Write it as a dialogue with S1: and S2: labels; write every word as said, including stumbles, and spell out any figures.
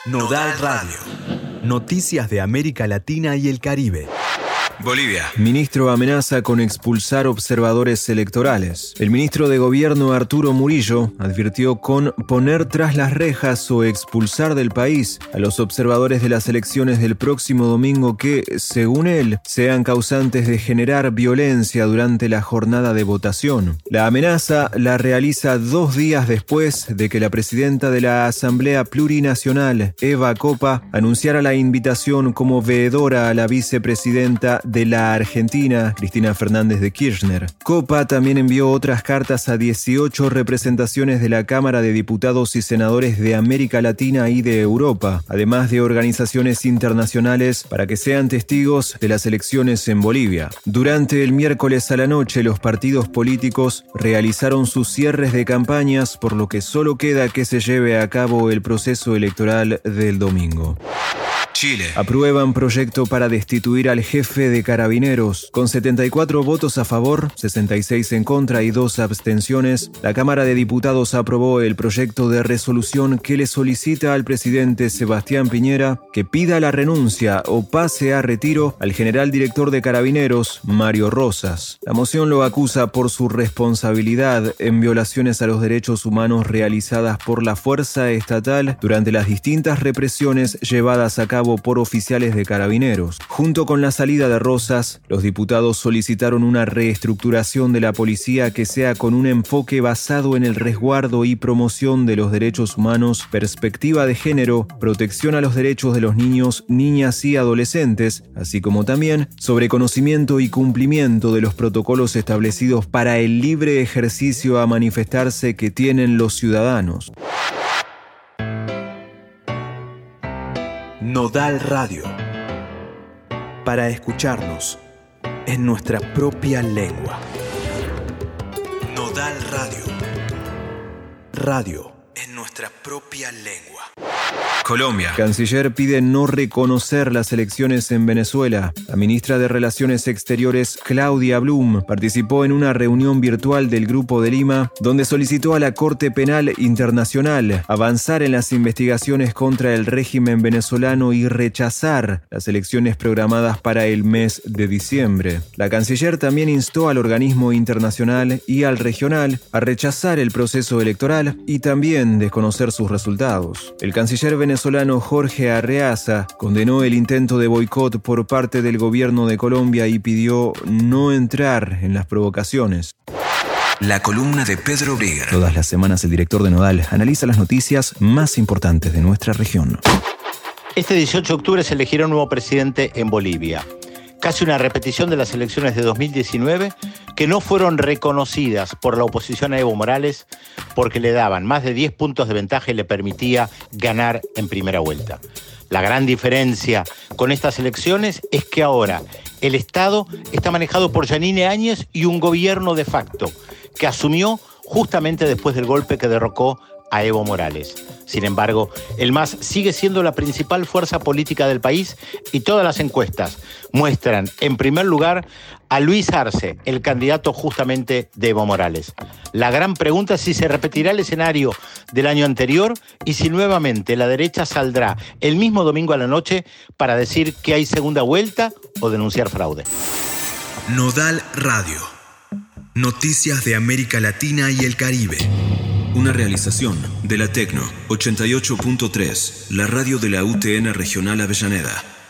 S1: Nodal Radio. Noticias de América Latina y el Caribe. Bolivia.
S2: Ministro amenaza con expulsar observadores electorales. El ministro de Gobierno Arturo Murillo advirtió con poner tras las rejas o expulsar del país a los observadores de las elecciones del próximo domingo que, según él, sean causantes de generar violencia durante la jornada de votación. La amenaza la realiza dos días después de que la presidenta de la Asamblea Plurinacional, Eva Copa, anunciara la invitación como veedora a la vicepresidenta de la Argentina, Cristina Fernández de Kirchner. Copa también envió otras cartas a dieciocho representaciones de la Cámara de Diputados y Senadores de América Latina y de Europa, además de organizaciones internacionales para que sean testigos de las elecciones en Bolivia. Durante el miércoles a la noche, los partidos políticos realizaron sus cierres de campañas, por lo que solo queda que se lleve a cabo el proceso electoral del domingo.
S1: Chile.
S2: Aprueban proyecto para destituir al jefe de Carabineros. Con setenta y cuatro votos a favor, sesenta y seis en contra y dos abstenciones, la Cámara de Diputados aprobó el proyecto de resolución que le solicita al presidente Sebastián Piñera que pida la renuncia o pase a retiro al general director de Carabineros, Mario Rosas. La moción lo acusa por su responsabilidad en violaciones a los derechos humanos realizadas por la fuerza estatal durante las distintas represiones llevadas a cabo por oficiales de Carabineros. Junto con la salida de Rosas, los diputados solicitaron una reestructuración de la policía que sea con un enfoque basado en el resguardo y promoción de los derechos humanos, perspectiva de género, protección a los derechos de los niños, niñas y adolescentes, así como también sobre conocimiento y cumplimiento de los protocolos establecidos para el libre ejercicio a manifestarse que tienen los ciudadanos.
S1: Nodal Radio. Para escucharnos en nuestra propia lengua. Nodal Radio. Radio en nuestra propia lengua. Colombia.
S2: Canciller pide no reconocer las elecciones en Venezuela. La ministra de Relaciones Exteriores, Claudia Blum, participó en una reunión virtual del Grupo de Lima, donde solicitó a la Corte Penal Internacional avanzar en las investigaciones contra el régimen venezolano y rechazar las elecciones programadas para el mes de diciembre. La canciller también instó al organismo internacional y al regional a rechazar el proceso electoral y también desconocer sus resultados. El canciller venezolano venezolano Jorge Arreaza condenó el intento de boicot por parte del gobierno de Colombia y pidió no entrar en las provocaciones.
S1: La columna de Pedro Brigger.
S2: Todas las semanas el director de Nodal analiza las noticias más importantes de nuestra región.
S3: Este dieciocho de octubre se elegirá un nuevo presidente en Bolivia. Casi una repetición de las elecciones de dos mil diecinueve, que no fueron reconocidas por la oposición a Evo Morales porque le daban más de diez puntos de ventaja y le permitía ganar en primera vuelta. La gran diferencia con estas elecciones es que ahora el Estado está manejado por Yanine Áñez y un gobierno de facto que asumió justamente después del golpe que derrocó a Evo Morales. Sin embargo, el M A S sigue siendo la principal fuerza política del país y todas las encuestas muestran, en primer lugar, a Luis Arce, el candidato justamente de Evo Morales. La gran pregunta es si se repetirá el escenario del año anterior y si nuevamente la derecha saldrá el mismo domingo a la noche para decir que hay segunda vuelta o denunciar fraude.
S1: Nodal Radio. Noticias de América Latina y el Caribe. Una realización de la Tecno ochenta y ocho punto tres, la radio de la U T N Regional Avellaneda.